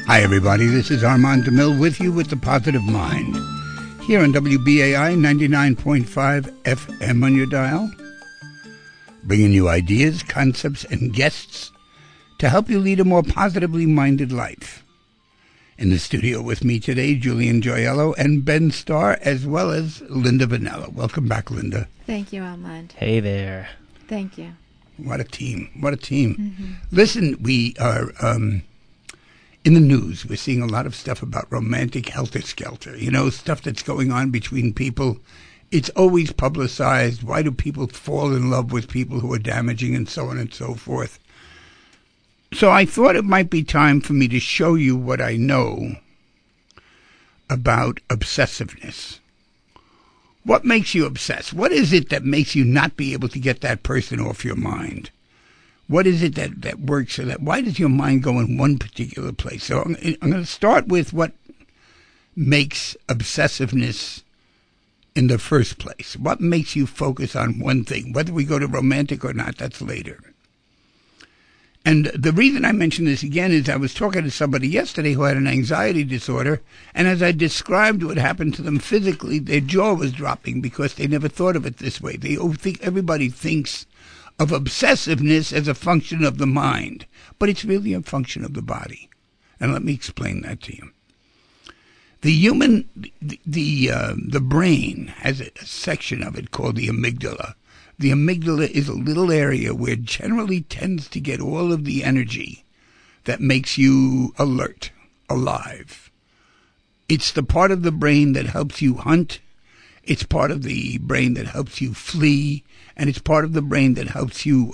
Hi, everybody. This is Armand DeMille with you with The Positive Mind. Here on WBAI 99.5 FM on your dial. Bringing you ideas, concepts, and guests to help you lead a more positively minded life. In the studio with me today, Julian Joyello and Ben Starr, as well as Linda Vanella. Welcome back, Linda. Thank you, Armand. Hey there. Thank you. What a team. What a team. Mm-hmm. Listen, we are... in the news, we're seeing a lot of stuff about romantic helter-skelter. You know, stuff that's going on between people. It's always publicized. Why do people fall in love with people who are damaging and so on and so forth? So I thought it might be time for me to show you what I know about obsessiveness. What makes you obsess? What is it that makes you not be able to get that person off your mind? What is it that works so that, why does your mind go in one particular place? So I'm going to start with what makes obsessiveness in the first place. What makes you focus on one thing? Whether we go to romantic or not, that's later. And the reason I mention this again is I was talking to somebody yesterday who had an anxiety disorder, and as I described what happened to them physically, their jaw was dropping because they never thought of it this way. Everybody thinks of obsessiveness as a function of the mind, but it's really a function of the body. And let me explain that to you. The brain has a section of it called the amygdala. The amygdala is a little area where it generally tends to get all of the energy that makes you alert, alive. It's the part of the brain that helps you hunt. It's part of the brain that helps you flee, and it's part of the brain that helps you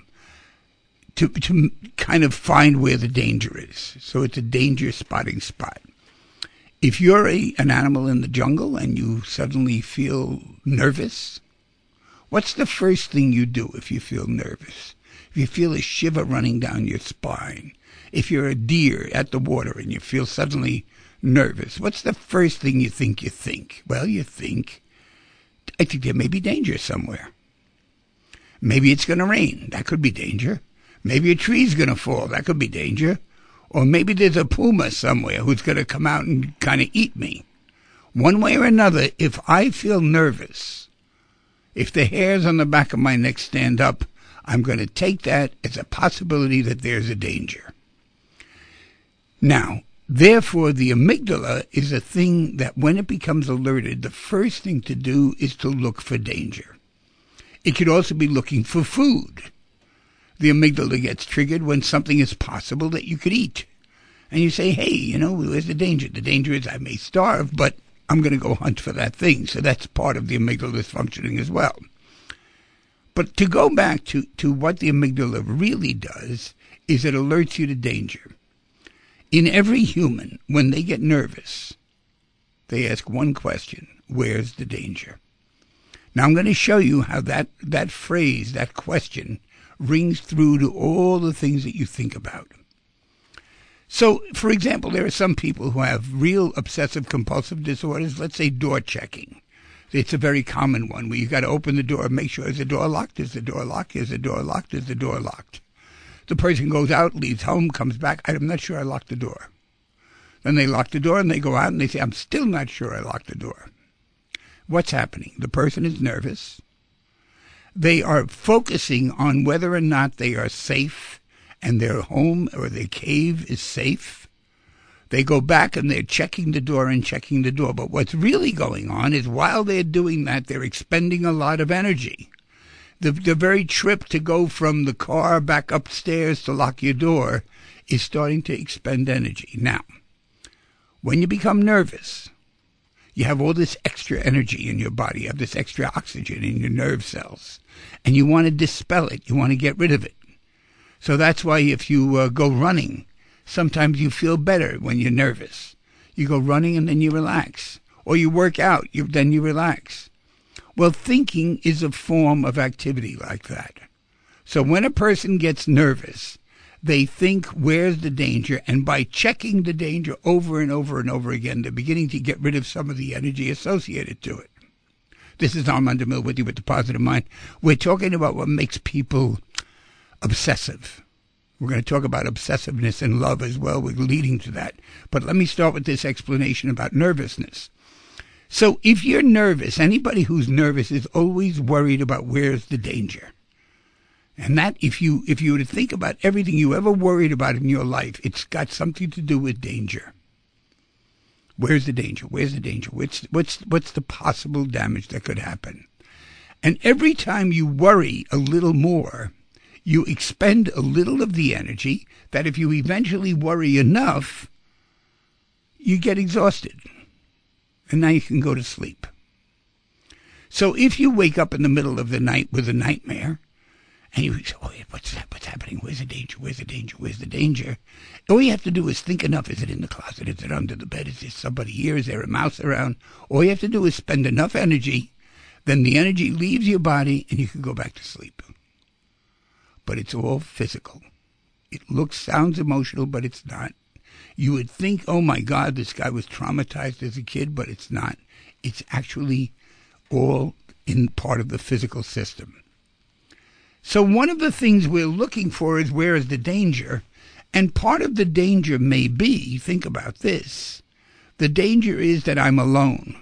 to kind of find where the danger is. So it's a danger spotting spot. If you're an animal in the jungle and you suddenly feel nervous, what's the first thing you do if you feel nervous? If you feel a shiver running down your spine, if you're a deer at the water and you feel suddenly nervous, what's the first thing you think? Well, you think, I think there may be danger somewhere. Maybe it's going to rain. That could be danger. Maybe a tree's going to fall. That could be danger. Or maybe there's a puma somewhere who's going to come out and kind of eat me. One way or another, if I feel nervous, if the hairs on the back of my neck stand up, I'm going to take that as a possibility that there's a danger. Now, therefore, the amygdala is a thing that when it becomes alerted, the first thing to do is to look for danger. It could also be looking for food. The amygdala gets triggered when something is possible that you could eat. And you say, hey, where's the danger? The danger is I may starve, but I'm going to go hunt for that thing. So that's part of the amygdala's functioning as well. But to go back to what the amygdala really does is it alerts you to danger. In every human, when they get nervous, they ask one question: where's the danger? Now I'm going to show you how that phrase, that question, rings through to all the things that you think about. So, for example, there are some people who have real obsessive-compulsive disorders, let's say door checking. It's a very common one where you've got to open the door and make sure, is the door locked? Is the door locked? Is the door locked? Is the door locked? The person goes out, leaves home, comes back, I'm not sure I locked the door. Then they lock the door and they go out and they say, I'm still not sure I locked the door. What's happening? The person is nervous. They are focusing on whether or not they are safe and their home or their cave is safe. They go back and they're checking the door and checking the door. But what's really going on is while they're doing that, they're expending a lot of energy. The very trip to go from the car back upstairs to lock your door is starting to expend energy. Now, when you become nervous, you have all this extra energy in your body. You have this extra oxygen in your nerve cells. And you want to dispel it. You want to get rid of it. So that's why if you go running, sometimes you feel better when you're nervous. You go running and then you relax. Or you work out, then you relax. Well, thinking is a form of activity like that. So when a person gets nervous, they think, where's the danger? And by checking the danger over and over and over again, they're beginning to get rid of some of the energy associated to it. This is Armand DeMille with you with The Positive Mind. We're talking about what makes people obsessive. We're going to talk about obsessiveness and love as well. We're leading to that. But let me start with this explanation about nervousness. So if you're nervous, anybody who's nervous is always worried about where's the danger. And that, if you were to think about everything you ever worried about in your life, it's got something to do with danger. Where's the danger? Where's the danger? What's the possible damage that could happen? And every time you worry a little more, you expend a little of the energy that if you eventually worry enough, you get exhausted. And now you can go to sleep. So if you wake up in the middle of the night with a nightmare, and you say, oh, what's that? What's happening? Where's the danger? Where's the danger? Where's the danger? All you have to do is think enough. Is it in the closet? Is it under the bed? Is there somebody here? Is there a mouse around? All you have to do is spend enough energy. Then the energy leaves your body and you can go back to sleep. But it's all physical. It sounds emotional, but it's not. You would think, oh my God, this guy was traumatized as a kid, but it's not. It's actually all in part of the physical system. So one of the things we're looking for is where is the danger? And part of the danger may be, think about this, the danger is that I'm alone.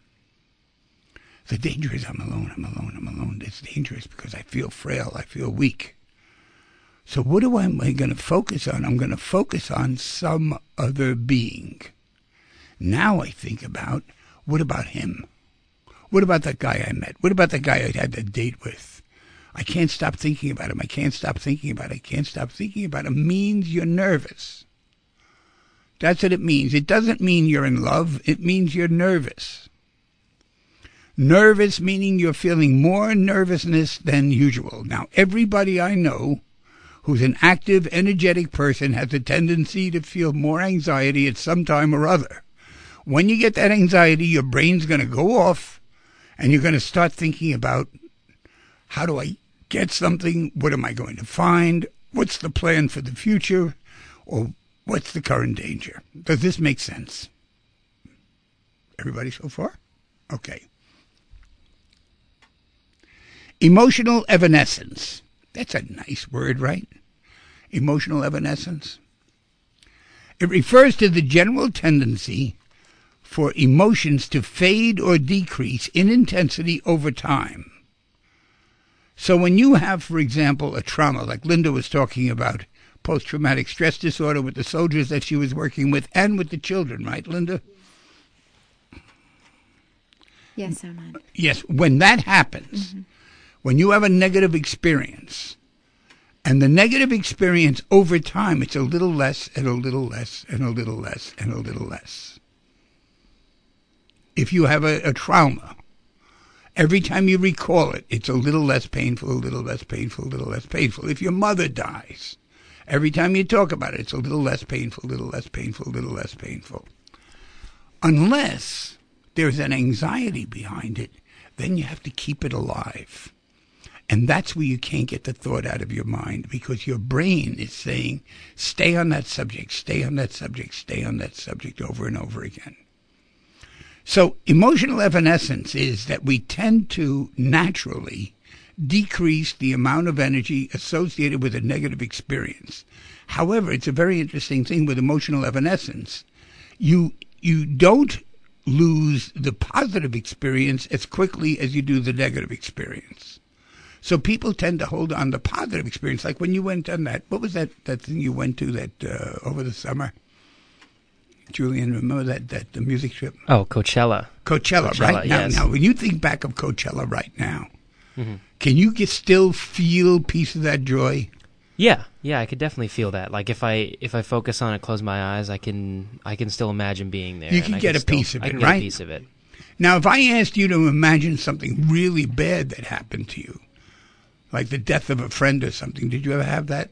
The danger is I'm alone. It's dangerous because I feel frail, I feel weak. So what am I going to focus on? I'm going to focus on some other being. Now I think about, what about him? What about that guy I met? What about that guy I had that date with? I can't stop thinking about him. I can't stop thinking about him means you're nervous. That's what it means. It doesn't mean you're in love. It means you're nervous. Nervous meaning you're feeling more nervousness than usual. Now, everybody I know who's an active, energetic person has a tendency to feel more anxiety at some time or other. When you get that anxiety, your brain's going to go off and you're going to start thinking about, how do I get something? What am I going to find? What's the plan for the future? Or what's the current danger? Does this make sense? Everybody so far? Okay. Emotional evanescence. That's a nice word, right? Emotional evanescence. It refers to the general tendency for emotions to fade or decrease in intensity over time. So when you have, for example, a trauma, like Linda was talking about, post-traumatic stress disorder with the soldiers that she was working with and with the children, right, Linda? Yes, Armand. Yes, when that happens, when you have a negative experience, and the negative experience over time, it's a little less and a little less and a little less and a little less. If you have a trauma, every time you recall it, it's a little less painful, a little less painful, a little less painful. If your mother dies, every time you talk about it, it's a little less painful, a little less painful, a little less painful. Unless there's an anxiety behind it, then you have to keep it alive. And that's where you can't get the thought out of your mind, because your brain is saying, stay on that subject, stay on that subject, stay on that subject over and over again. So emotional evanescence is that we tend to naturally decrease the amount of energy associated with a negative experience. However, it's a very interesting thing with emotional evanescence. You don't lose the positive experience as quickly as you do the negative experience. So people tend to hold on to positive experience. Like when you went on that, what was that thing you went to that over the summer? Julian, remember that the music trip? Oh, Coachella. Coachella, right? Yes. Now, when you think back of Coachella right now, can you still feel piece of that joy? Yeah, I could definitely feel that. Like if I focus on it, close my eyes, I can still imagine being there. You can get a piece of it, right? I can get a piece of it. Now, if I asked you to imagine something really bad that happened to you, like the death of a friend or something, did you ever have that?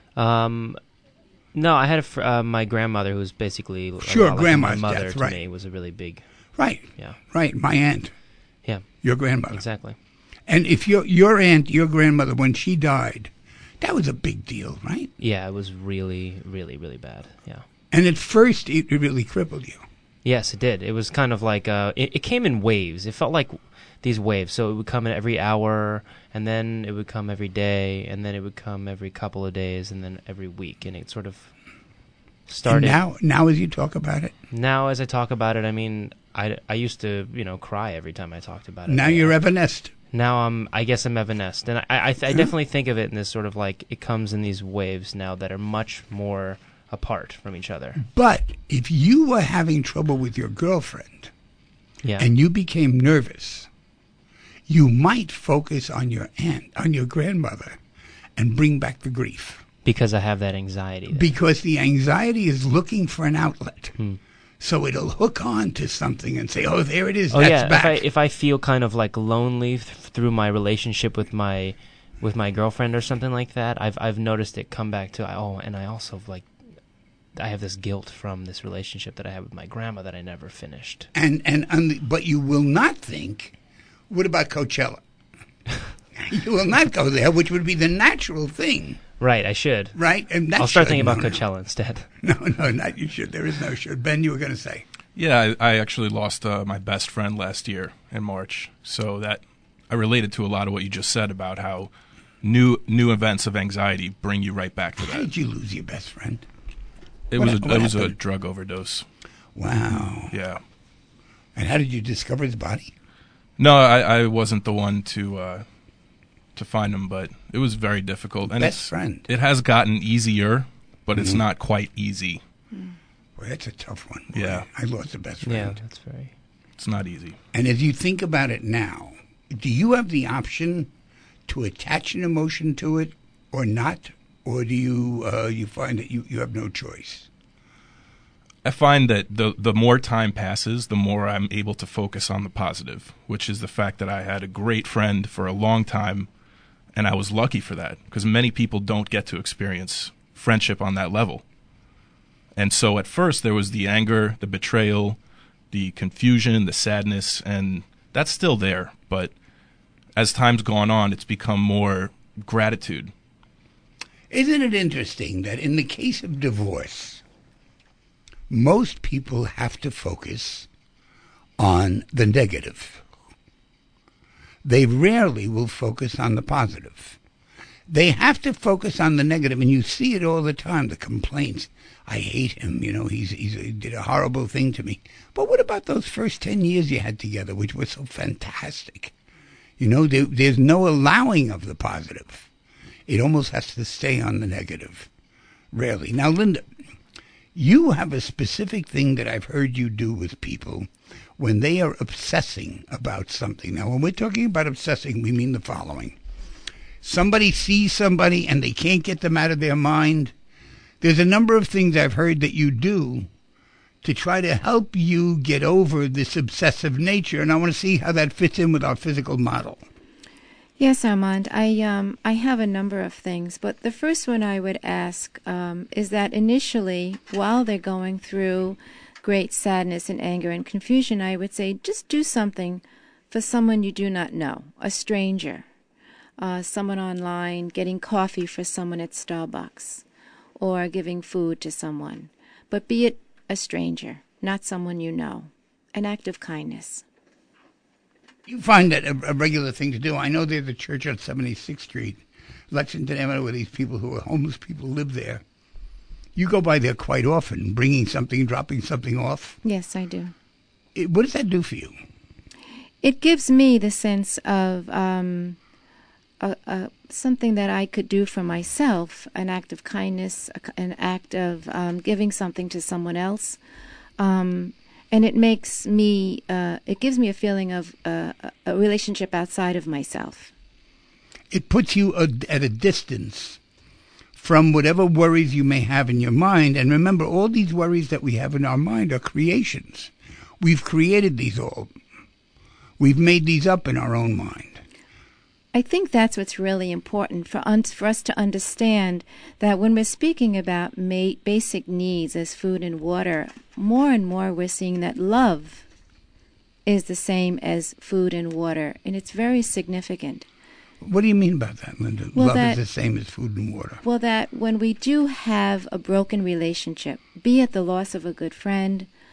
No, I had my grandmother, who was basically grandma's my mother death, to right. me, was a really big. Right. Yeah. Right. My aunt. Yeah. Your grandmother. Exactly. And if your aunt, your grandmother, when she died, that was a big deal, right? Yeah, it was really, really, really bad. Yeah. And at first, it really crippled you. Yes, it did. It was kind of like it came in waves. It felt like these waves. So it would come in every hour, and then it would come every day, and then it would come every couple of days, and then every week. And it sort of started. And now as you talk about it, Now, as I talk about it, I mean, I used to cry every time I talked about it. now you're evanescent. Now I guess I'm evanesced, and I definitely think of it in this sort of like it comes in these waves now that are much more apart from each other. But if you were having trouble with your girlfriend Yeah. and you became nervous, you might focus on your aunt, on your grandmother, and bring back the grief. Because I have that anxiety. Because the anxiety is looking for an outlet. So it'll hook on to something and say, oh, there it is, Oh that's yeah, back. if I feel kind of like lonely through my relationship with my girlfriend or something like that, I've noticed it come back to and I also like I have this guilt from this relationship that I had with my grandma that I never finished. But you will not think, what about Coachella? You will not go there, which would be the natural thing. Right, I should. Right? And I'll start thinking about Coachella instead. No, not you should. There is no should. Ben, you were going to say. Yeah, I actually lost my best friend last year in March, so that I related to a lot of what you just said about how new events of anxiety bring you right back to How that. did you lose your best friend? It What was a happened? drug overdose. Wow. Yeah. And how did you discover his body? No, I wasn't the one to find him, but it was very difficult. And Best friend. It has gotten easier, but it's not quite easy. Boy, that's a tough one. Boy, Yeah. I lost a best Yeah, friend. that's very. It's not easy. And as you think about it now, do you have the option to attach an emotion to it or not? Or do you find that you have no choice? I find that the more time passes, the more I'm able to focus on the positive, which is the fact that I had a great friend for a long time, and I was lucky for that, because many people don't get to experience friendship on that level. And so at first there was the anger, the betrayal, the confusion, the sadness, and that's still there. But as time's gone on, it's become more gratitude. Isn't it interesting that in the case of divorce, most people have to focus on the negative. They rarely will focus on the positive. They have to focus on the negative, and you see it all the time, the complaints. I hate him, he did a horrible thing to me. But what about those first 10 years you had together, which were so fantastic? There's no allowing of the positive. It almost has to stay on the negative. Rarely. Now, Linda, you have a specific thing that I've heard you do with people when they are obsessing about something. Now, when we're talking about obsessing, we mean the following. Somebody sees somebody and they can't get them out of their mind. There's a number of things I've heard that you do to try to help you get over this obsessive nature, and I want to see how that fits in with our physical model. Yes, Armand. I have a number of things, but the first one I would ask is that initially, while they're going through great sadness and anger and confusion, I would say just do something for someone you do not know, a stranger, someone online, getting coffee for someone at Starbucks, or giving food to someone. But be it a stranger, not someone you know. An act of kindness. You find that a regular thing to do. I know there's a church on 76th Street, Lexington Avenue, where these people who are homeless people live there. You go by there quite often, bringing something, dropping something off. Yes, I do. What does that do for you? It gives me the sense of something that I could do for myself, an act of kindness, an act of giving something to someone else. And it makes me, it gives me a feeling of a relationship outside of myself. It puts you at a distance from whatever worries you may have in your mind. And remember, all these worries that we have in our mind are creations. We've created these all. We've made these up in our own mind. I think that's what's really important for us to understand, that when we're speaking about basic needs as food and water, more and more we're seeing that love is the same as food and water, and it's very significant. What do you mean by that, Linda? Well, love is the same as food and water. Well, that when we do have a broken relationship, be it the loss of a good friend,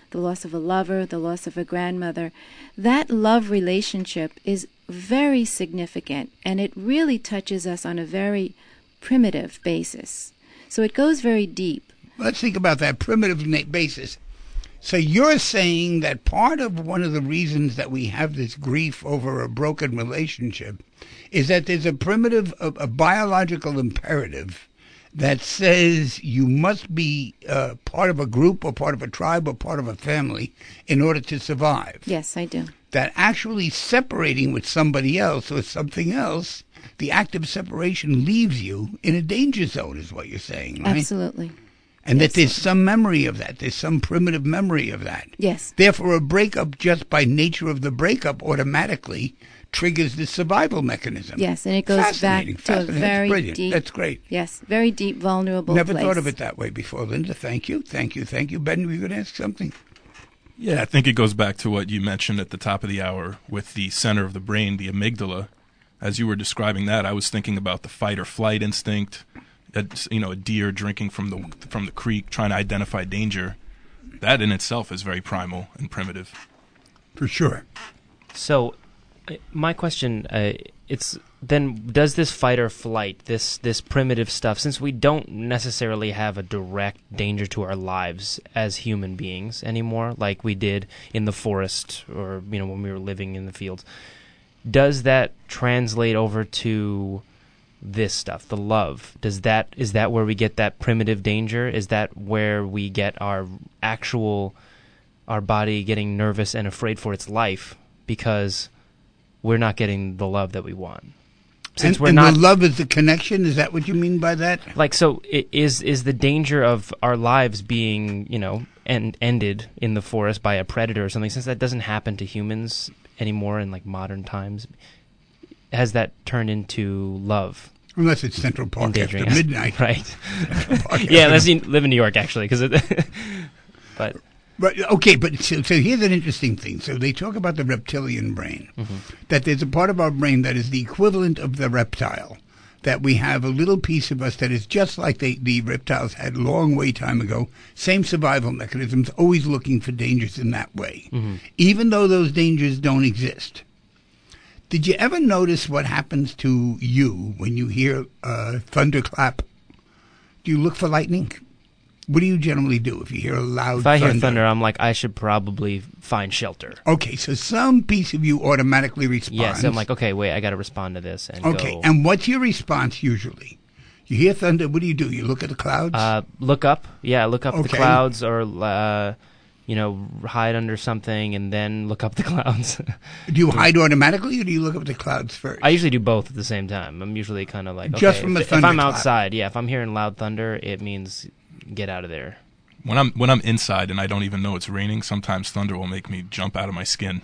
the loss of a lover, the loss of a grandmother, that love relationship is very significant, and it really touches us on a very primitive basis. So it goes very deep. Let's think about that primitive basis. So you're saying that part of one of the reasons that we have this grief over a broken relationship is that there's a primitive, a biological imperative that says you must be part of a group or part of a tribe or part of a family in order to survive. Yes, I do. That actually separating with somebody else or something else, the act of separation leaves you in a danger zone is what you're saying, right? Absolutely. And Yes. that there's some memory of that. There's some primitive memory of that. Yes. Therefore, a breakup, just by nature of the breakup, automatically triggers the survival mechanism. Yes, and it goes back Fascinating, to a fascinating. That's very brilliant. deep. That's great. Yes, very deep, vulnerable Never place. thought of it that way before, Linda. Thank you. Thank you. Thank you. Ben, were you going to ask something? Yeah, I think it goes back to what you mentioned at the top of the hour with the center of the brain, the amygdala. As you were describing that, I was thinking about the fight or flight instinct. A deer drinking from the creek, trying to identify danger. That in itself is very primal and primitive. For sure. So, my question, it's then, does this fight or flight, this primitive stuff, since we don't necessarily have a direct danger to our lives as human beings anymore, like we did in the forest or when we were living in the fields, does that translate over to this stuff, the love? Is that where we get that primitive danger? Is that where we get our body getting nervous and afraid for its life because we're not getting the love that we want? Since and the love is the connection? Is that what you mean by that? Like, so is the danger of our lives being, ended in the forest by a predator or something, since that doesn't happen to humans anymore in like modern times, has that turned into love? Unless it's Central Park after midnight. Right. Yeah, unless you live in New York, actually. But okay, but so here's an interesting thing. So they talk about the reptilian brain, that there's a part of our brain that is the equivalent of the reptile, that we have a little piece of us that is just like the reptiles had long way time ago, same survival mechanisms, always looking for dangers in that way, even though those dangers don't exist. Did you ever notice what happens to you when you hear thunderclap? Do you look for lightning? What do you generally do if you hear a loud thunder? If I hear thunder, I'm like, I should probably find shelter. Okay, so some piece of you automatically responds. Yes, I'm like, okay, wait, I got to respond to this. And okay, and what's your response usually? You hear thunder, what do? You look at the clouds? Look up. Yeah, look up the clouds, or hide under something and then look up the clouds. Do you hide automatically, or do you look up the clouds first? I usually do both at the same time. I'm usually kind of like, okay, just from the thunder. If I'm outside, if I'm hearing loud thunder, it means get out of there. When I'm inside and I don't even know it's raining, sometimes thunder will make me jump out of my skin.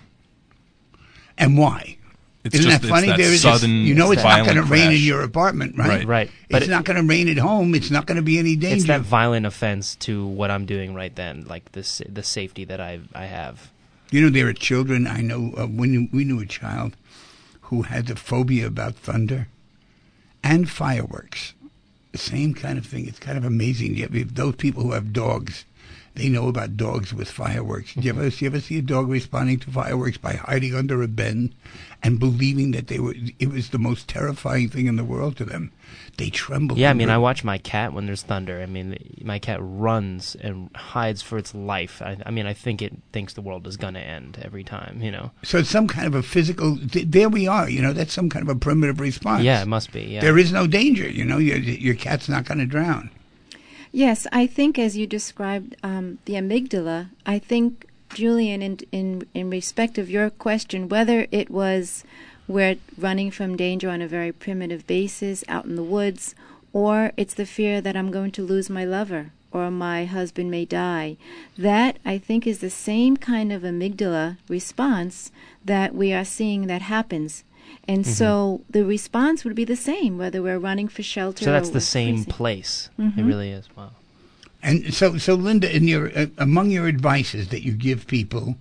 And why? Isn't that funny? It's that sudden, it's not going to rain in crash. your apartment, right? Right. It's not going to rain at home. It's not going to be any danger. It's that violent offense to what I'm doing right then, like the safety that I have. There are children I know. We knew a child who had a phobia about thunder and fireworks. The same kind of thing. It's kind of amazing. Those people who have dogs, they know about dogs with fireworks. Do you ever see a dog responding to fireworks by hiding under a bin and believing that it was the most terrifying thing in the world to them? They tremble. Yeah, I watch my cat when there's thunder. My cat runs and hides for its life. I think it thinks the world is going to end every time, So it's some kind of a physical, there we are, that's some kind of a primitive response. Yeah, it must be, yeah. There is no danger, your cat's not going to drown. Yes, I think as you described the amygdala, I think, Julian, in respect of your question, whether it was we're running from danger on a very primitive basis out in the woods, or it's the fear that I'm going to lose my lover or my husband may die, that I think is the same kind of amygdala response that we are seeing that happens. And so the response would be the same, whether we're running for shelter. So that's or the same freezing. place. It really is. Wow. And so Linda, in among your advices that you give people,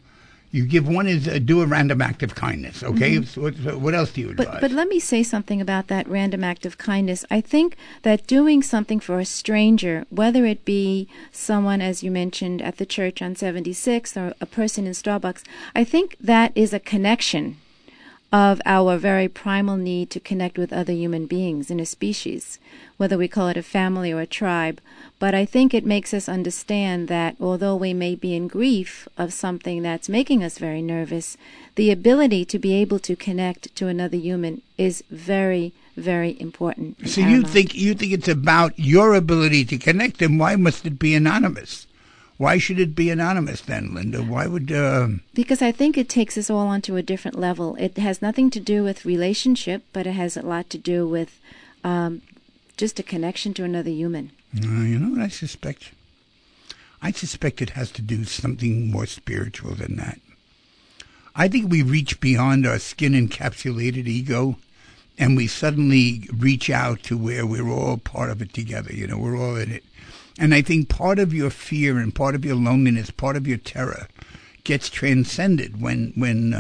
You give one is do a random act of kindness, okay? So what else do you advise? But let me say something about that random act of kindness. I think that doing something for a stranger, whether it be someone, as you mentioned, at the church on 76 or a person in Starbucks, I think that is a connection of our very primal need to connect with other human beings in a species, whether we call it a family or a tribe. But I think it makes us understand that although we may be in grief of something that's making us very nervous, the ability to be able to connect to another human is very, very important. and So you paramount. think it's about your ability to connect them? Why must it be anonymous? Why should it be anonymous then, Linda? Why would Because I think it takes us all onto a different level. It has nothing to do with relationship, but it has a lot to do with just a connection to another human. you know what I suspect? I suspect it has to do with something more spiritual than that. I think we reach beyond our skin-encapsulated ego, and we suddenly reach out to where we're all part of it together. You know, we're all in it. And I think part of your fear and part of your loneliness, part of your terror, gets transcended when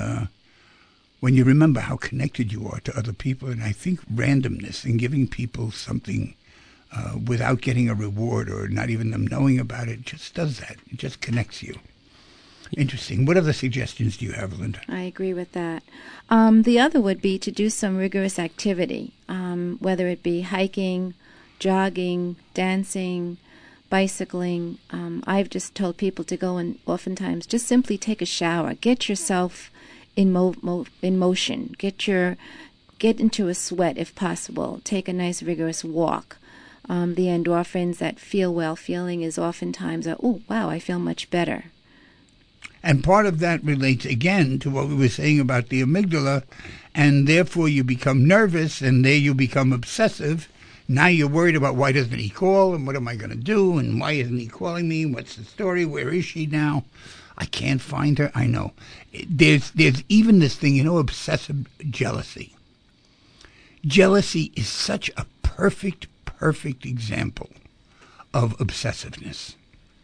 you remember how connected you are to other people. And I think randomness and giving people something without getting a reward or not even them knowing about it just does that. It just connects you. Interesting. What other suggestions do you have, Linda? I agree with that. The other would be to do some rigorous activity, whether it be hiking, jogging, dancing, bicycling. I've just told people to go and oftentimes just simply take a shower. Get yourself in motion. Get into a sweat if possible. Take a nice vigorous walk. The endorphins, that feel well feeling, is oftentimes oh wow, I feel much better. And part of that relates again to what we were saying about the amygdala, and therefore you become nervous, and there you become obsessive. Now you're worried about why doesn't he call, and what am I going to do, and why isn't he calling me? What's the story? Where is she now? I can't find her. I know. There's even this thing, obsessive jealousy. Jealousy is such a perfect example of obsessiveness.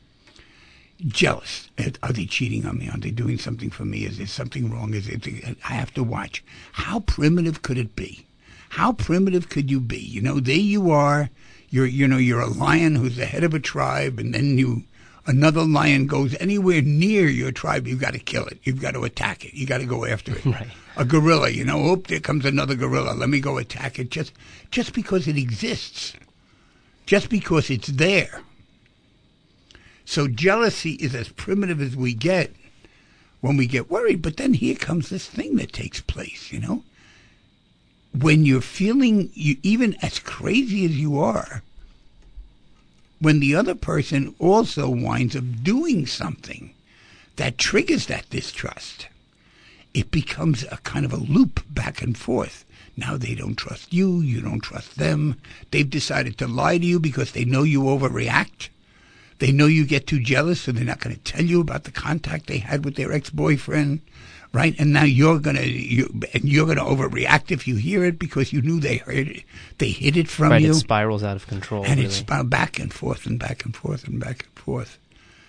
Jealous. Are they cheating on me? Are they doing something for me? Is there something wrong? I have to watch. How primitive could it be? How primitive could you be? There you are. You're a lion who's the head of a tribe, and then another lion goes anywhere near your tribe, you've got to kill it. You've got to attack it. You got to go after it. Right. A gorilla, there comes another gorilla. Let me go attack it. Just because it exists. Just because it's there. So jealousy is as primitive as we get when we get worried. But then here comes this thing that takes place, When you're feeling, even as crazy as you are, when the other person also winds up doing something that triggers that distrust, it becomes a kind of a loop back and forth. Now they don't trust you, you don't trust them. They've decided to lie to you because they know you overreact. They know you get too jealous, so they're not going to tell you about the contact they had with their ex-boyfriend, right? And now you're gonna overreact if you hear it because you knew they heard it. They hid it from Right, you. it spirals out of control. And really. it's back and forth and back and forth and back and forth.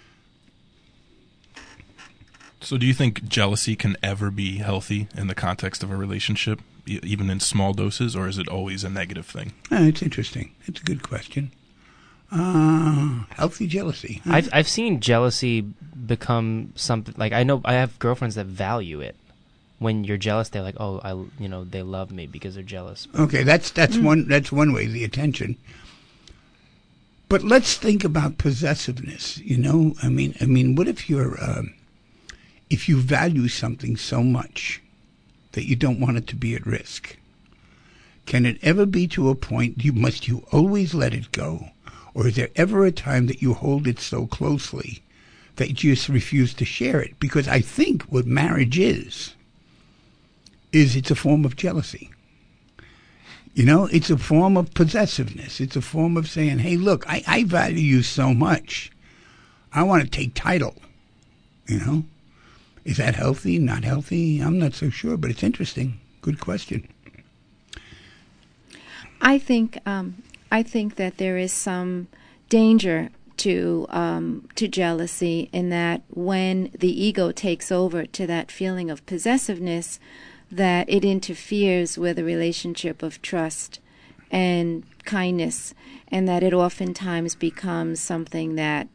So do you think jealousy can ever be healthy in the context of a relationship, even in small doses, or is it always a negative thing? It's interesting. It's a good question. Healthy jealousy. Huh? I've seen jealousy become something like I have girlfriends that value it. When you're jealous, they're like, oh, they love me because they're jealous. Okay, that's one way, the attention. But let's think about possessiveness. I mean, what if if you value something so much that you don't want it to be at risk? Can it ever be to a point must you always let it go? Or is there ever a time that you hold it so closely that you just refuse to share it? Because I think what marriage is it's a form of jealousy. It's a form of possessiveness. It's a form of saying, hey, look, I value you so much. I want to take title. Is that healthy, not healthy? I'm not so sure, but it's interesting. Good question. I think that there is some danger to jealousy, in that when the ego takes over to that feeling of possessiveness, that it interferes with a relationship of trust and kindness, and that it oftentimes becomes something that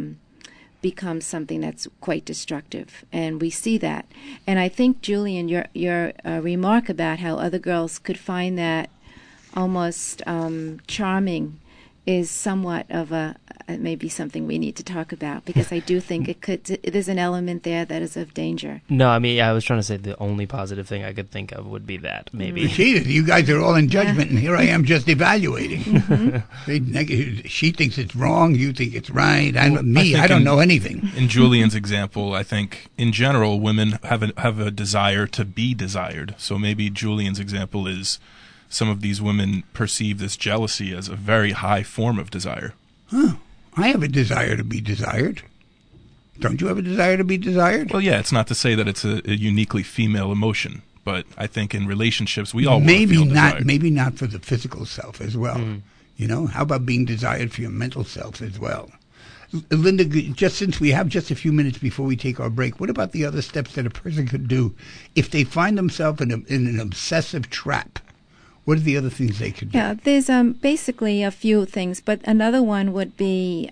that's quite destructive, and we see that. And I think, Julian, your remark about how other girls could find that almost charming is somewhat of maybe something we need to talk about, because I do think there's an element there that is of danger. No, I mean, I was trying to say the only positive thing I could think of would be that, maybe. Jesus, you guys are all in judgment, and here I am just evaluating. She thinks it's wrong, you think it's right. I don't know anything. In Julian's example, I think in general women have a desire to be desired. So maybe Julian's example is some of these women perceive this jealousy as a very high form of desire. Huh. I have a desire to be desired. Don't you have a desire to be desired? Well, yeah, it's not to say that it's a uniquely female emotion, but I think in relationships we all want to feel desired. Maybe not for the physical self as well. You know, how about being desired for your mental self as well? Linda, just since we have just a few minutes before we take our break, what about the other steps that a person could do if they find themselves in an obsessive trap? What are the other things they could do? Yeah, there's basically a few things, but another one would be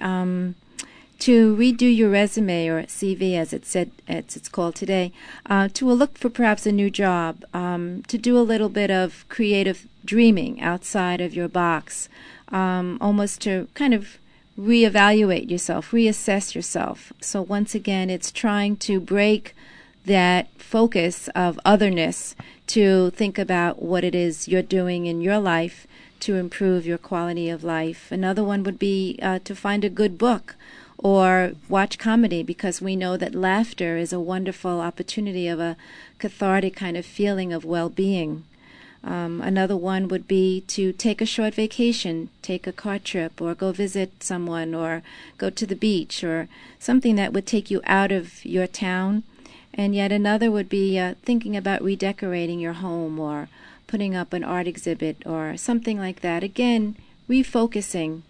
to redo your resume, or CV as it's called today, to look for perhaps a new job, to do a little bit of creative dreaming outside of your box, almost to kind of reevaluate yourself, reassess yourself. So once again, it's trying to break that focus of otherness to think about what it is you're doing in your life to improve your quality of life. Another one would be to find a good book or watch comedy, because we know that laughter is a wonderful opportunity of a cathartic kind of feeling of well-being. Another one would be to take a short vacation, take a car trip, or go visit someone, or go to the beach, or something that would take you out of your town. And yet another would be thinking about redecorating your home, or putting up an art exhibit, or something like that. Again, refocusing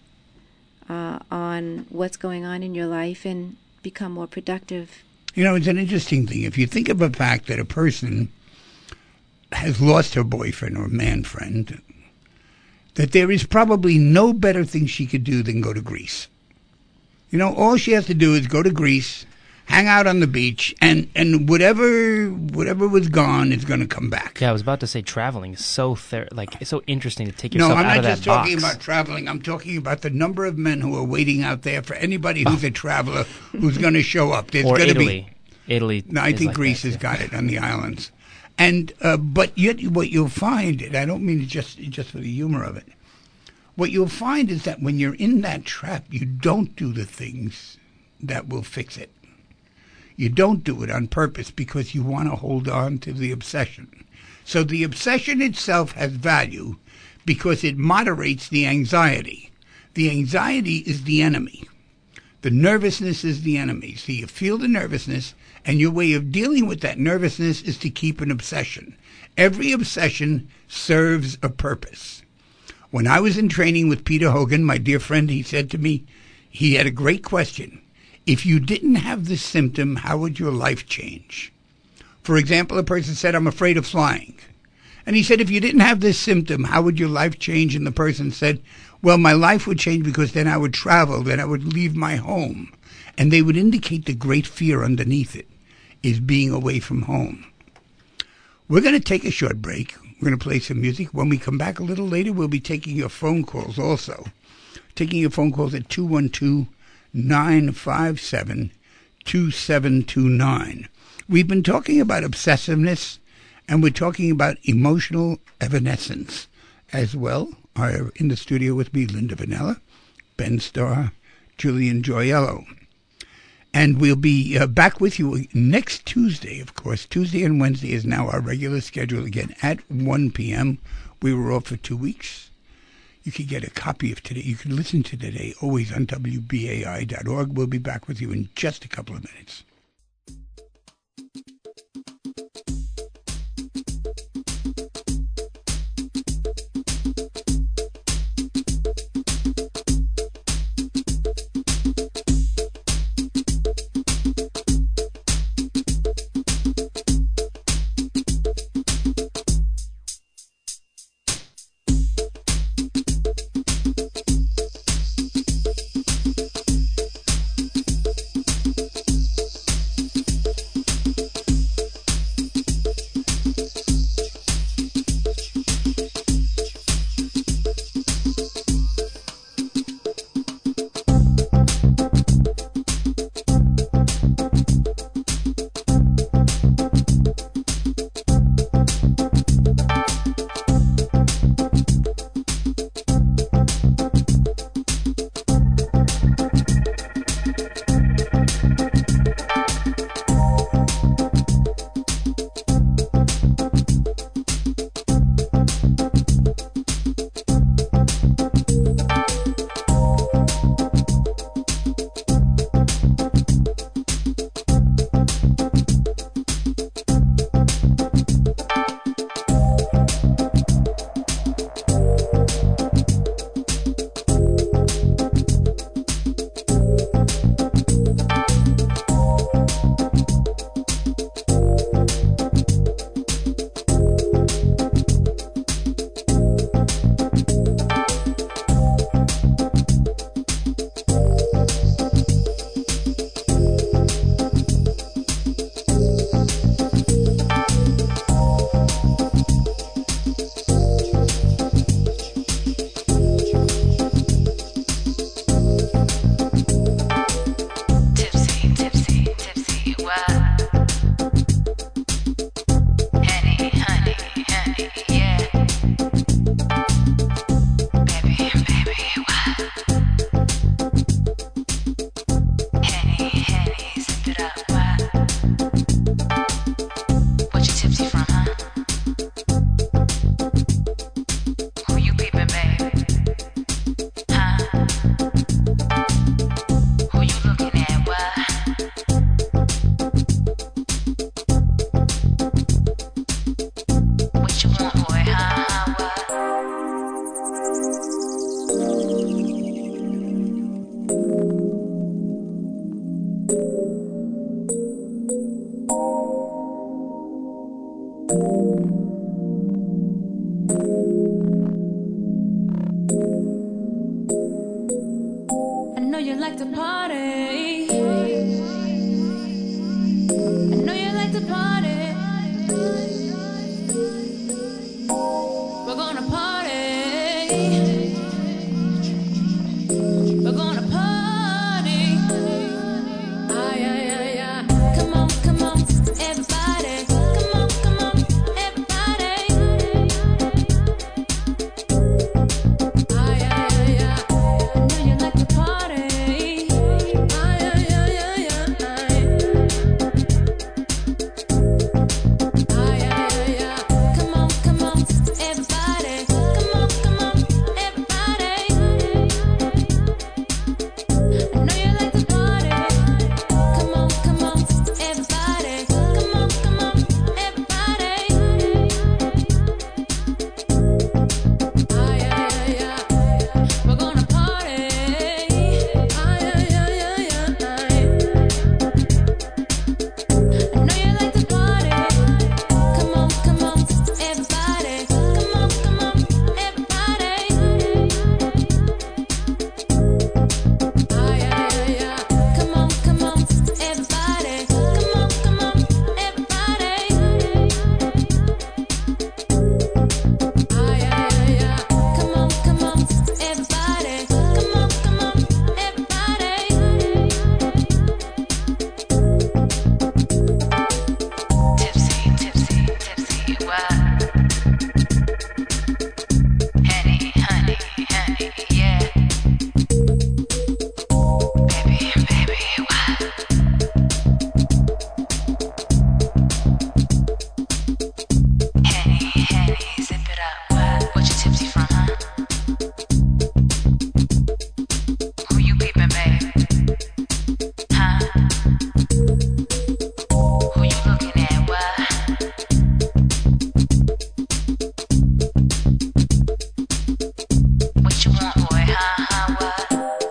on what's going on in your life and become more productive. You know, it's an interesting thing. If you think of the fact that a person has lost her boyfriend or man friend, that there is probably no better thing she could do than go to Greece. You know, all she has to do is go to Greece, hang out on the beach, and whatever was gone is going to come back. Yeah, I was about to say traveling is it's so interesting to take yourself out of that box. No, I'm not just talking about traveling. I'm talking about the number of men who are waiting out there for anybody who's a traveler who's going to show up. There's or Italy. Italy. No, I think Greece has got it on the islands. And but yet what you'll find, and I don't mean it just for the humor of it, what you'll find is that when you're in that trap, you don't do the things that will fix it. You don't do it on purpose because you want to hold on to the obsession. So the obsession itself has value because it moderates the anxiety. The anxiety is the enemy. The nervousness is the enemy. So you feel the nervousness, and your way of dealing with that nervousness is to keep an obsession. Every obsession serves a purpose. When I was in training with Peter Hogan, my dear friend, he said to me, he had a great question. If you didn't have this symptom, how would your life change? For example, a person said, I'm afraid of flying. And he said, if you didn't have this symptom, how would your life change? And the person said, well, my life would change because then I would travel, then I would leave my home. And they would indicate the great fear underneath it is being away from home. We're going to take a short break. We're going to play some music. When we come back a little later, we'll be taking your phone calls also. Taking your phone calls at 212-957-2729. We've been talking about obsessiveness, and we're talking about emotional evanescence as well. Are in the studio with me, Linda Vanella, Ben Starr, Julian Joyello. And we'll be back with you next Tuesday, of course. Tuesday and Wednesday is now our regular schedule again at 1 p.m. We were off for 2 weeks. You can get a copy of today. You can listen to today always on WBAI.org. We'll be back with you in just a couple of minutes. know you like to party. I know you like to party. We're gonna party. We're gonna party. Ay, ay, ay, ay. Come on, everybody. Come on, everybody. Ay, ay, ay, ay. I know you like to party. Ay, ay, ay, ay, ay. Ay, ay, ay, ay. Come on, everybody. Come on, everybody. I know you like to party. Come on, everybody. Come on, everybody. Ay, ay, ay, ay. We're gonna party. Ay, ay, ay, ay, ay. I know you like to party. Come on, everybody. Come on, everybody. Ay, ay, ay, ay. Come on, everybody. Come on, everybody. Ay, ay, ay, ay. Come on, everybody. Come on, everybody. Tipsy, what? Henny, honey, yeah. Baby, what? Henny, zip it up, what you tipsy from, huh? Who you peeping, babe? Huh? Who you looking at, what? What you want, boy, huh, what?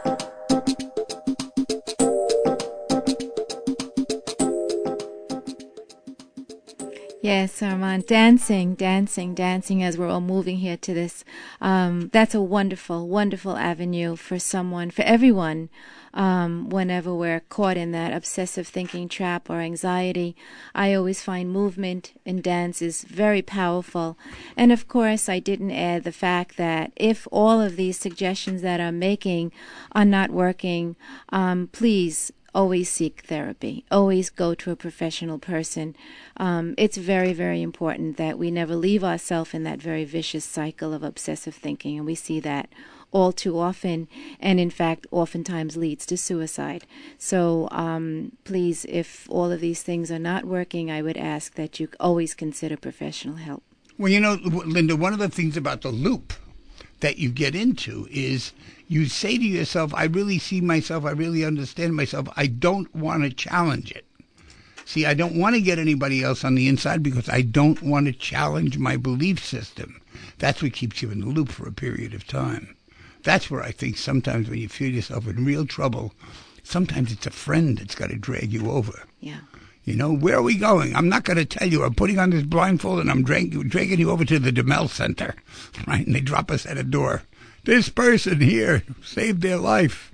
Yes, Armand, dancing as we're all moving here to this. That's a wonderful avenue for someone, for everyone, whenever we're caught in that obsessive thinking trap or anxiety. I always find movement in dance is very powerful. And of course, I didn't add the fact that if all of these suggestions that I'm making are not working, please always seek therapy. Always go to a professional person. It's very, very important that we never leave ourselves in that very vicious cycle of obsessive thinking, and we see that all too often, and in fact, oftentimes leads to suicide. So please, if all of these things are not working, I would ask that you always consider professional help. Well, you know, Linda, one of the things about the loop that you get into is you say to yourself, I really see myself, I really understand myself, I don't want to challenge it. See, I don't want to get anybody else on the inside because I don't want to challenge my belief system. That's what keeps you in the loop for a period of time. That's where I think sometimes when you feel yourself in real trouble, sometimes it's a friend that's got to drag you over. Yeah. You know, where are we going? I'm not going to tell you. I'm putting on this blindfold and I'm dragging you over to the DeMel Center, right? And they drop us at a door. This person here saved their life.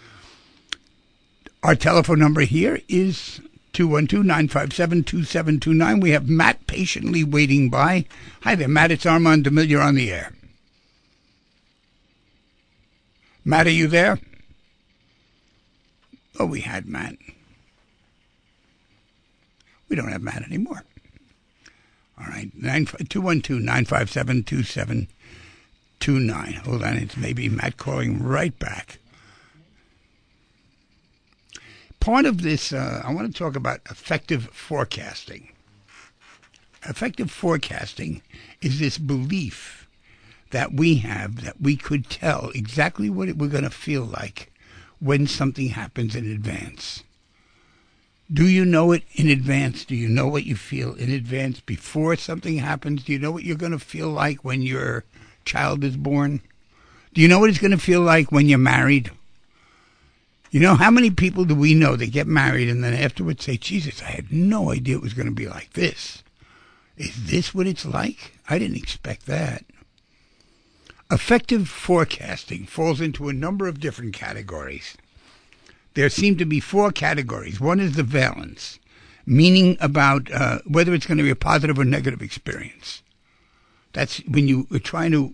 Our telephone number here is 212-957-2729. We have Matt patiently waiting by. Hi there, Matt. It's Armand DeMille. You're on the air. Matt, are you there? Oh, we had Matt. We don't have Matt anymore. All right, 212-957-2729. Hold on, it's maybe Matt calling right back. Part of this, I want to talk about effective forecasting. Effective forecasting is this belief that we have that we could tell exactly what we're going to feel like when something happens in advance. Do you know it in advance? Do you know what you feel in advance before something happens? Do you know what you're going to feel like when your child is born? Do you know what it's going to feel like when you're married? You know, how many people do we know that get married and then afterwards say, Jesus, I had no idea it was going to be like this. Is this what it's like? I didn't expect that. Effective forecasting falls into a number of different categories. there seem to be 4 categories. One is the valence, meaning about whether it's going to be a positive or negative experience. That's when you are trying to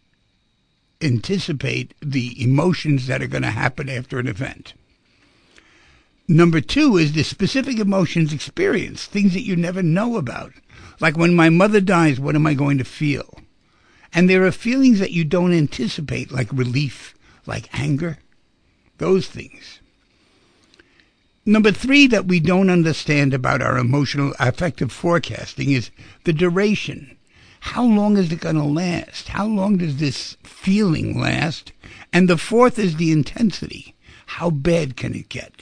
anticipate the emotions that are going to happen after an event. Number 2 is the specific emotions experienced, things that you never know about. Like when my mother dies, what am I going to feel? And there are feelings that you don't anticipate, like relief, like anger, those things. Number 3 that we don't understand about our emotional affective forecasting is the duration. How long is it going to last? How long does this feeling last? And the 4th is the intensity. How bad can it get?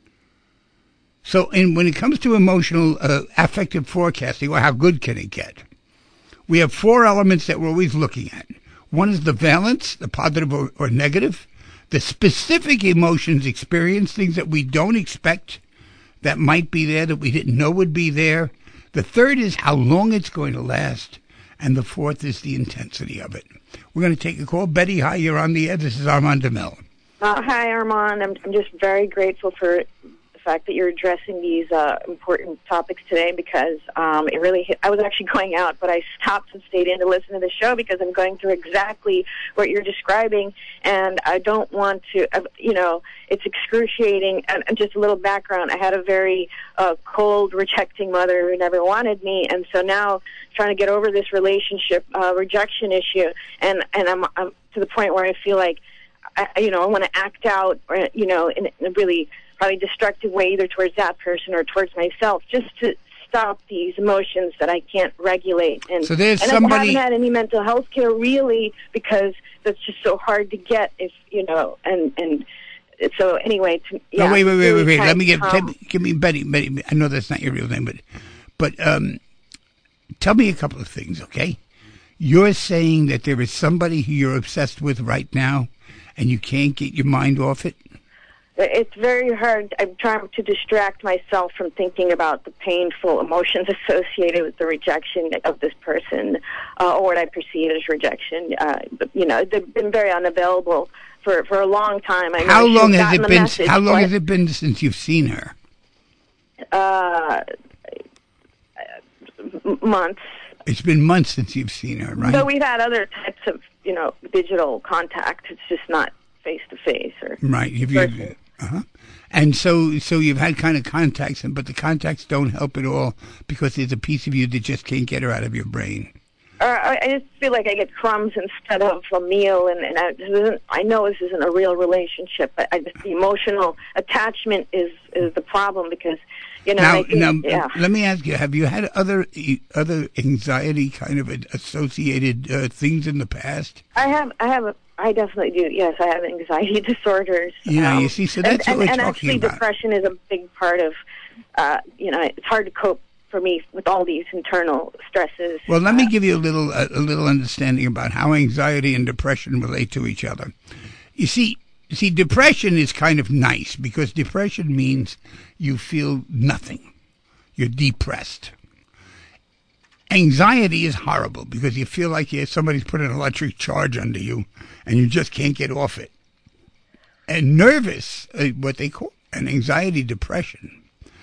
So when it comes to emotional affective forecasting, or how good can it get, we have 4 elements that we're always looking at. One is the valence, the positive or negative, the specific emotions experienced, things that we don't expect that might be there, that we didn't know would be there. The 3rd is how long it's going to last. And the 4th is the intensity of it. We're going to take a call. Betty, hi, you're on the air. This is Armand DeMille. Hi, Armand. I'm just very grateful for the fact that you're addressing these important topics today because it really hit. I was actually going out, but I stopped and stayed in to listen to the show because I'm going through exactly what you're describing, and I don't want to, it's excruciating. And just a little background, I had a very cold, rejecting mother who never wanted me, and so now trying to get over this relationship rejection issue, and I'm to the point where I feel like, I want to act out, or, in a really probably destructive way, either towards that person or towards myself, just to stop these emotions that I can't regulate. And so there's and somebody. I haven't had any mental health care really because that's just so hard to get. And so anyway. Oh, wait. Let me give me Betty. I know that's not your real name, but tell me a couple of things, okay? You're saying that there is somebody who you're obsessed with right now, and you can't get your mind off it? It's very hard. I'm trying to distract myself from thinking about the painful emotions associated with the rejection of this person, or what I perceive as rejection. They've been very unavailable for a long time. I know How long has gotten it the been? message, How long but, has it been since you've seen her? Months. It's been months since you've seen her, right? But we've had other types of, digital contact. It's just not face to face or right. And so you've had kind of contacts, but the contacts don't help at all because there's a piece of you that just can't get her out of your brain. I just feel like I get crumbs instead of a meal, and I know this isn't a real relationship, but the emotional attachment is the problem because, Now, let me ask you: have you had other anxiety kind of associated things in the past? I definitely do. Yes, I have anxiety disorders. Yeah, you see, so that's what we're talking actually, about. depression is a big part of. It's hard to cope for me with all these internal stresses. Well, let me give you a little understanding about how anxiety and depression relate to each other. You see, depression is kind of nice because depression means you feel nothing. You're depressed. Anxiety is horrible because you feel like somebody's put an electric charge under you and you just can't get off it. And nervous, what they call an anxiety depression,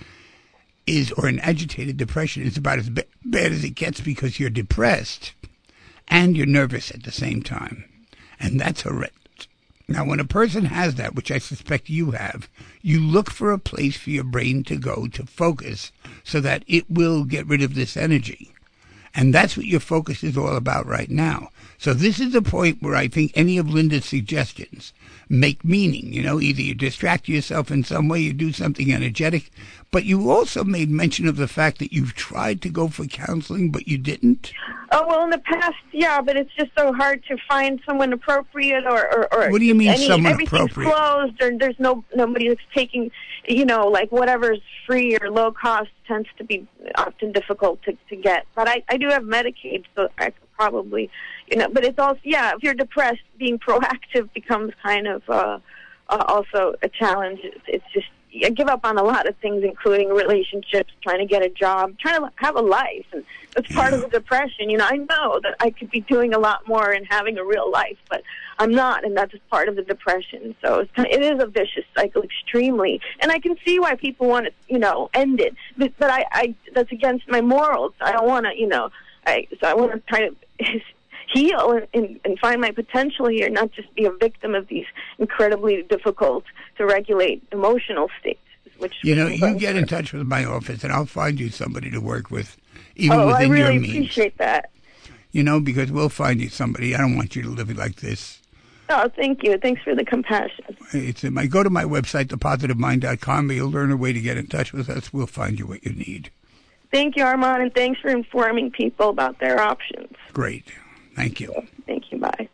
or an agitated depression, is about as bad as it gets because you're depressed and you're nervous at the same time. And that's horrendous. Now, when a person has that, which I suspect you have, you look for a place for your brain to go to focus so that it will get rid of this energy. And that's what your focus is all about right now. So this is the point where I think any of Linda's suggestions make meaning. Either you distract yourself in some way, you do something energetic, but you also made mention of the fact that you've tried to go for counseling, but you didn't. Oh, well, in the past, yeah, but it's just so hard to find someone appropriate or what do you mean someone everything's appropriate? Closed, or there's nobody that's taking, like whatever's free or low cost tends to be often difficult to get. But I do have Medicaid, so I could probably, but it's also, if you're depressed, being proactive becomes kind of also a challenge. It's just, I give up on a lot of things, including relationships, trying to get a job, trying to have a life, and that's part of the depression. You know, I know that I could be doing a lot more and having a real life, but I'm not, and that's part of the depression. So it is a vicious cycle, extremely, and I can see why people want to, you know, end it. But I that's against my morals. I don't want to, you know, so I want to try to heal and find my potential here, not just be a victim of these incredibly difficult to regulate emotional states. Which You know, you get in touch with my office, and I'll find you somebody to work with, even I within really your means. appreciate that. You know, because we'll find you somebody. I don't want you to live like this. Oh, thank you. Thanks for the compassion. Go to my website, thepositivemind.com. You'll learn a way to get in touch with us. We'll find you what you need. Thank you, Armand, and thanks for informing people about their options. Great. Thank you. Thank you. Bye.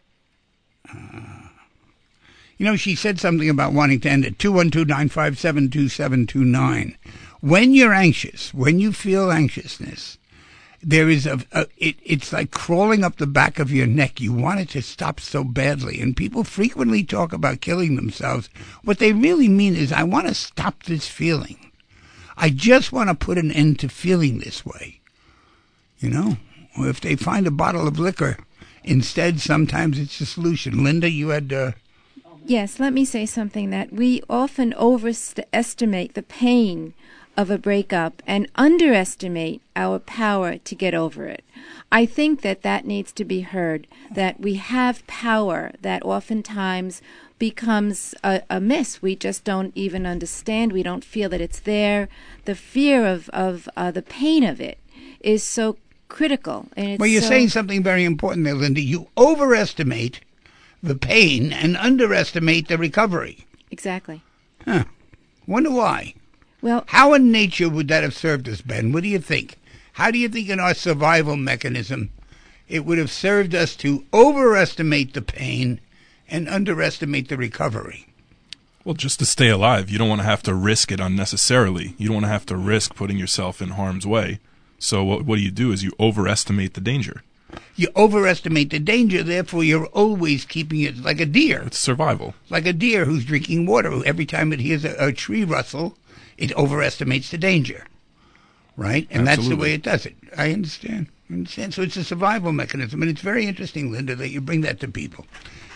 You know, she said something about wanting to end it. 212-957-2729. When you're anxious, when you feel anxiousness, there is it's like crawling up the back of your neck. You want it to stop so badly. And people frequently talk about killing themselves. What they really mean is, I want to stop this feeling. I just want to put an end to feeling this way. You know? Or if they find a bottle of liquor instead, sometimes it's a solution. Linda, you had... Yes, let me say something that we often overestimate the pain of a breakup and underestimate our power to get over it. I think that needs to be heard, that we have power that oftentimes becomes a miss. We just don't even understand. We don't feel that it's there. The fear of the pain of it is so critical. And it's well, you're saying something very important there, Linda. You overestimate the pain and underestimate the recovery. Exactly. Huh. Wonder why. Well, how in nature would that have served us, Ben? What do you think? How do you think in our survival mechanism it would have served us to overestimate the pain and underestimate the recovery? Well, just to stay alive. You don't want to have to risk it unnecessarily. You don't want to have to risk putting yourself in harm's way. So what do is you overestimate the danger. You overestimate the danger, therefore you're always keeping it like a deer. It's survival. Like a deer who's drinking water. Every time it hears a tree rustle, it overestimates the danger. Right? And Absolutely. That's the way it does it. I understand. So it's a survival mechanism. And it's very interesting, Linda, that you bring that to people.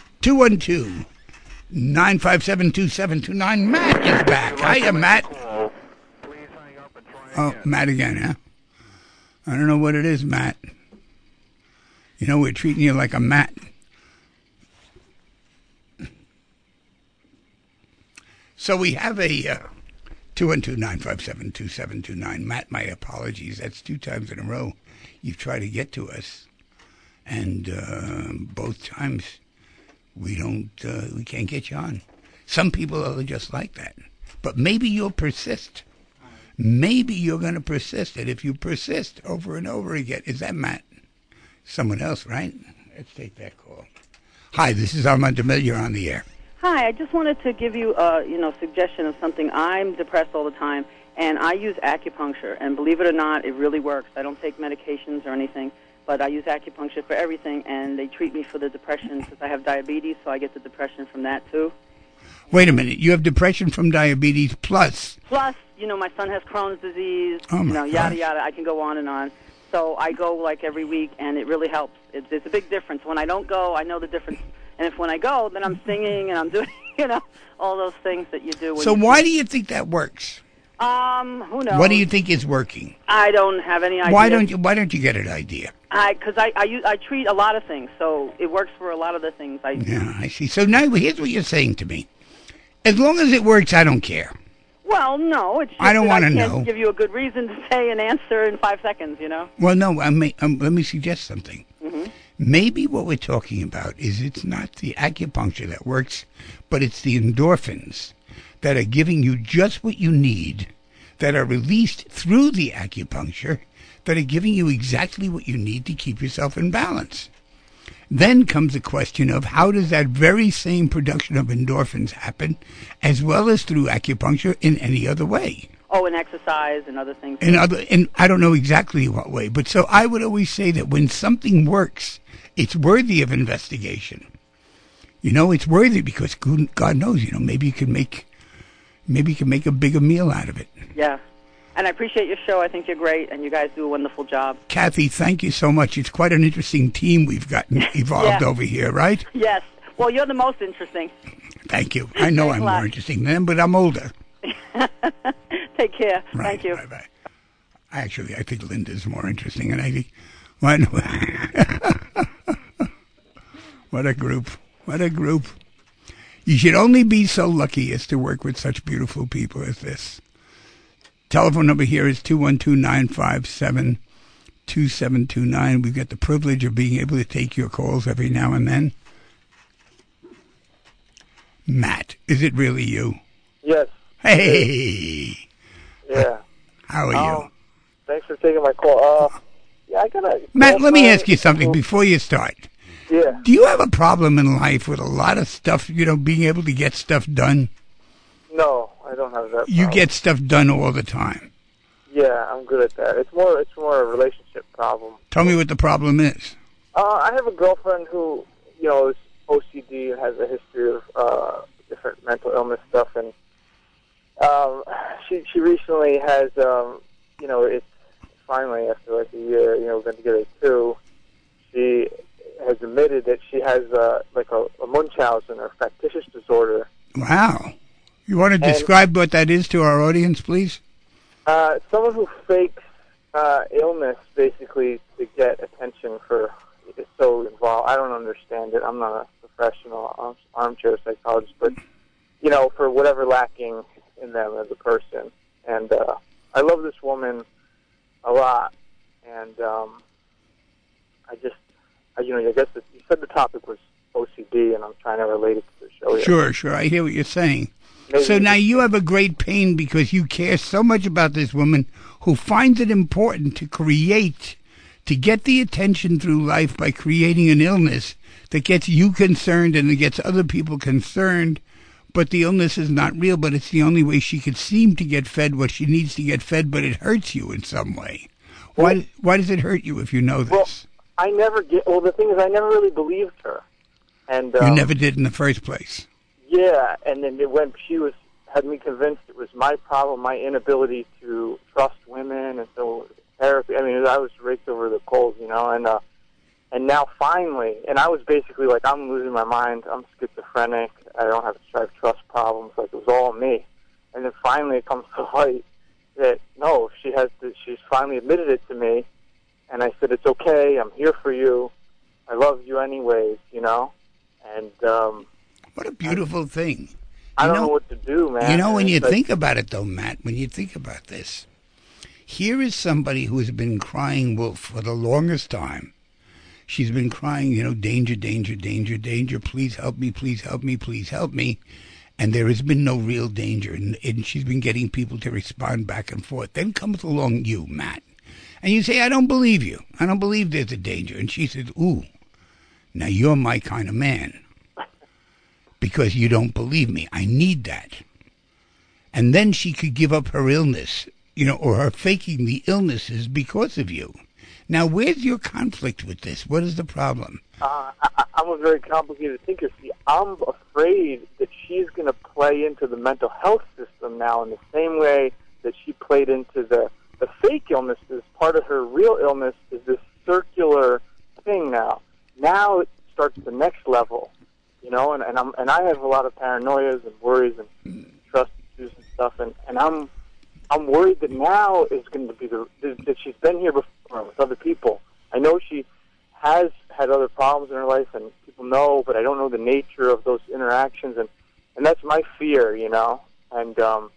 212-957-2729. Matt is back. Hiya, Matt. Oh, Matt again, huh? I don't know what it is, Matt. You know, we're treating you like a Matt. So we have a 212-957-2729. Matt, my apologies. That's 2 times in a row you've tried to get to us. And both times we can't get you on. Some people are just like that. But maybe you'll persist. Maybe you're going to persist. And if you persist over and over again, is that Matt? Someone else, right? Let's take that call. Hi, this is Armand DeMille. You're on the air. Hi, I just wanted to give you a suggestion of something. I'm depressed all the time, and I use acupuncture. And believe it or not, it really works. I don't take medications or anything, but I use acupuncture for everything, and they treat me for the depression because I have diabetes, so I get the depression from that too. Wait a minute. You have depression from diabetes plus? Plus, my son has Crohn's disease, Oh my yada, gosh. yada. I can go on and on. So I go like every week, and it really helps. It's a big difference. When I don't go, I know the difference. And when I go, then I'm singing and I'm doing, all those things that you do. When So why do you think that works? Who knows? What do you think is working? I don't have any idea. Why don't you get an idea? Because I treat a lot of things, so it works for a lot of the things I do. Yeah, I see. So now here's what you're saying to me. As long as it works, I don't care. Well, no, it's just I don't that wanna I can't know. give you a good reason to say an answer in 5 seconds, Well, no, let me suggest something. Mm-hmm. Maybe what we're talking about is it's not the acupuncture that works, but it's the endorphins that are giving you just what you need, that are released through the acupuncture, that are giving you exactly what you need to keep yourself in balance. Then comes the question of how does that very same production of endorphins happen, as well as through acupuncture, in any other way. Oh, and exercise and other things. And I don't know exactly what way, but so I would always say that when something works, it's worthy of investigation. It's worthy because God knows, maybe you can make, maybe you can make a bigger meal out of it. Yeah. And I appreciate your show. I think you're great, and you guys do a wonderful job. Kathy, thank you so much. It's quite an interesting team we've gotten evolved Yeah. over here, right? Yes. Well, you're the most interesting. Thank you. I know Thanks I'm a lot. more interesting than them, but I'm older. Take care. Right. Thank you. Bye-bye. Actually, I think Linda's more interesting, and I think, what, what a group. What a group. You should only be so lucky as to work with such beautiful people as this. Telephone number here is 212-957-2729. We've got the privilege of being able to take your calls every now and then. Matt, is it really you? Yes. Hey, Yeah. how are you? Thanks for taking my call. Yeah, I gotta. Matt, let me ask you something before you start. Yeah. Do you have a problem in life with a lot of stuff, being able to get stuff done? No, I don't have that. You problem. get stuff done all the time. Yeah, I'm good at that. It's more a relationship problem. Tell me what the problem is. I have a girlfriend who, is OCD and has a history of different mental illness stuff, and she recently has, it's finally after like a year, we've been together too. She has admitted that she has a Munchausen or factitious disorder. Wow. You want to describe what that is to our audience, please? Someone who fakes illness basically to get attention is so involved. I don't understand it. I'm not a professional armchair psychologist, but for whatever lacking in them as a person. And I love this woman a lot, and I guess you said the topic was OCD, and I'm trying to relate it to the show here. Sure. I hear what you're saying. Maybe So now you have a great pain because you care so much about this woman who finds it important to get the attention through life by creating an illness that gets you concerned and it gets other people concerned, but the illness is not real, but it's the only way she could seem to get fed what she needs to get fed, but it hurts you in some way. Why does it hurt you if you know this? The thing is, I never really believed her. And You never did in the first place. Yeah, and then when she had me convinced it was my problem, my inability to trust women, and so therapy. I mean, I was raked over the coals, and now finally, and I was basically like, I'm losing my mind. I'm schizophrenic. I don't have trust problems. Like, it was all me. And then finally, it comes to light that no, she's finally admitted it to me, and I said, it's okay. I'm here for you. I love you anyways, and. What a beautiful thing. I don't know what to do, man. When you think about it, though, Matt, when you think about this, here is somebody who has been crying wolf for the longest time. She's been crying, danger, danger, danger, danger, please help me, please help me, please help me. And there has been no real danger, and she's been getting people to respond back and forth. Then comes along you, Matt, and you say, I don't believe you. I don't believe there's a danger. And she says, ooh, now you're my kind of man. Because you don't believe me. I need that. And then she could give up her illness, or her faking the illnesses because of you. Now, where's your conflict with this? What is the problem? I'm a very complicated thinker. See, I'm afraid that she's going to play into the mental health system now in the same way that she played into the fake illnesses. Part of her real illness is this circular thing now. Now it starts the next level. And I have a lot of paranoias and worries and trust issues and stuff, and I'm worried that now is going to be that she's been here before with other people. I know she has had other problems in her life, and people know, but I don't know the nature of those interactions, and that's my fear, and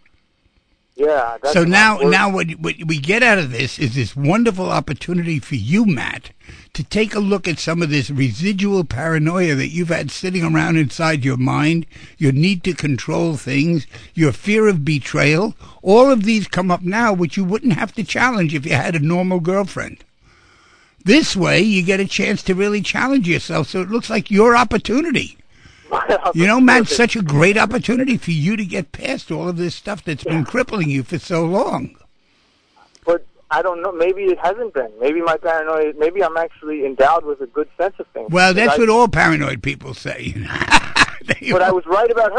yeah. That's so now what we get out of this is this wonderful opportunity for you, Matt, to take a look at some of this residual paranoia that you've had sitting around inside your mind, your need to control things, your fear of betrayal. All of these come up now, which you wouldn't have to challenge if you had a normal girlfriend. This way, you get a chance to really challenge yourself, so it looks like your opportunity. Matt, it's such a great opportunity for you to get past all of this stuff that's been crippling you for so long. But I don't know. Maybe it hasn't been. Maybe my paranoia. Maybe I'm actually endowed with a good sense of things. Well, that's what all paranoid people say. But I was right about her.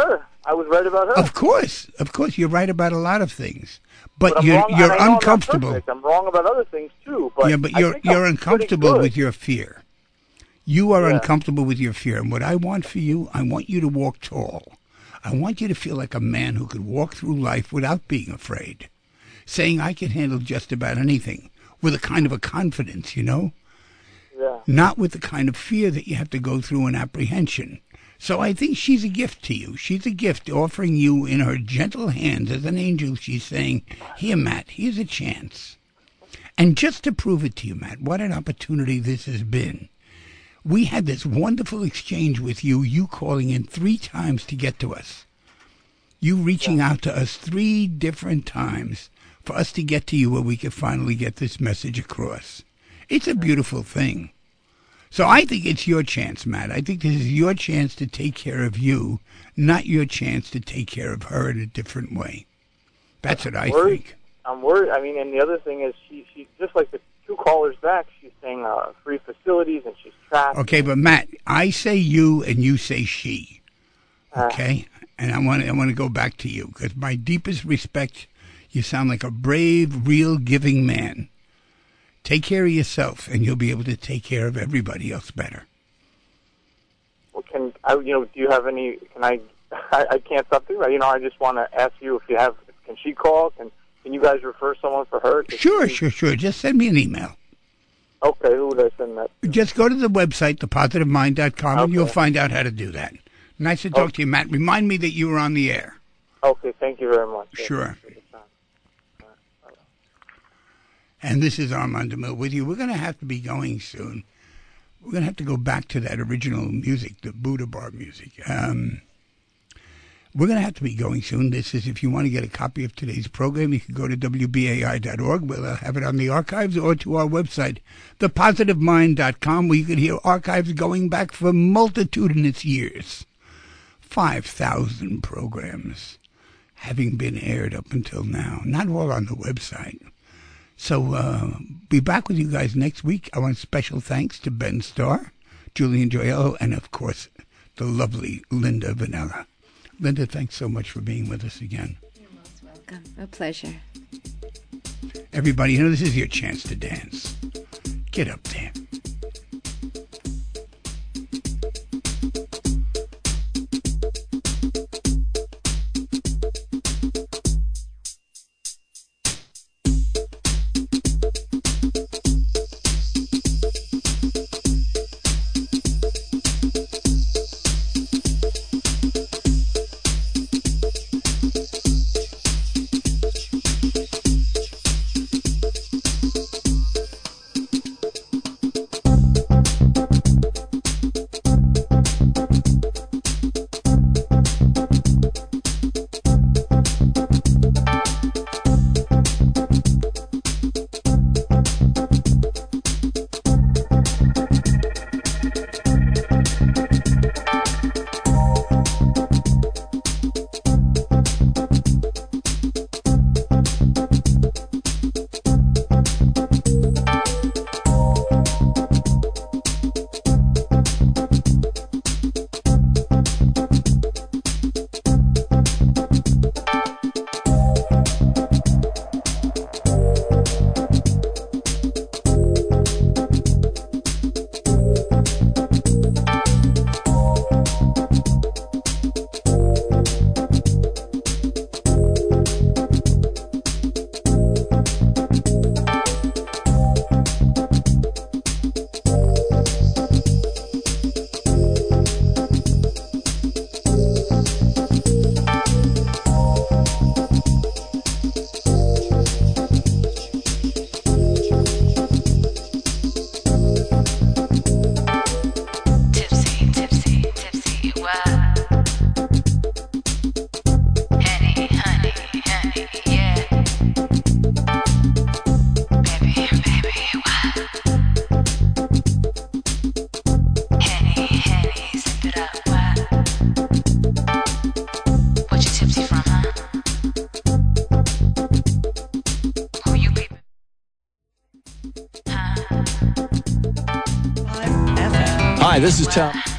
I was right about her. Of course, you're right about a lot of things, but I'm you're wrong, and I know I'm not uncomfortable. perfect. I'm wrong about other things too. But Yeah, but I you're think I'm pretty uncomfortable good. with your fear. You are Yeah. uncomfortable with your fear, and what I want for you, I want you to walk tall. I want you to feel like a man who could walk through life without being afraid, saying I can handle just about anything with a kind of a confidence, you know, Yeah. not with the kind of fear that you have to go through in apprehension. So I think she's a gift to you. She's a gift offering you in her gentle hands as an angel. She's saying, here, Matt, here's a chance. And just to prove it to you, Matt, what an opportunity this has been. We had this wonderful exchange with you, you calling in 3 times to get to us. You reaching out to us 3 different times for us to get to you where we could finally get this message across. It's a beautiful thing. So I think it's your chance, Matt. I think this is your chance to take care of you, not your chance to take care of her in a different way. That's what I think. I'm worried. I mean, and the other thing is she's just like the 2 callers back. She's saying free facilities and she's trapped. Okay, but Matt, I say you and you say she. Okay? And I want to go back to you because my deepest respect, you sound like a brave, real, giving man. Take care of yourself, and you'll be able to take care of everybody else better. Well, can I? Do you have any? Can I? I can't stop thinking about it. I just want to ask you if you have. Can she call? Can you guys refer someone for her? Sure. Just send me an email. Okay, who would I send that to? Just go to the website, thepositivemind.com, and you'll Okay. find out how to do that. Nice to talk to you, Matt. Remind me that you were on the air. Okay, thank you very much. Sure. And this is Armand DeMille with you. We're going to have to be going soon. We're going to have to go back to that original music, the Buddha Bar music. We're going to have to be going soon. This is, if you want to get a copy of today's program, you can go to WBAI.org. We'll have it on the archives, or to our website, thepositivemind.com, where you can hear archives going back for multitudinous years. 5,000 programs having been aired up until now. Not all on the website. So be back with you guys next week. I want special thanks to Ben Starr, Julian Joyello, and, of course, the lovely Linda Vanella. Linda, thanks so much for being with us again. You're most welcome. A pleasure. Everybody, this is your chance to dance. Get up there. Hi, this is Tom.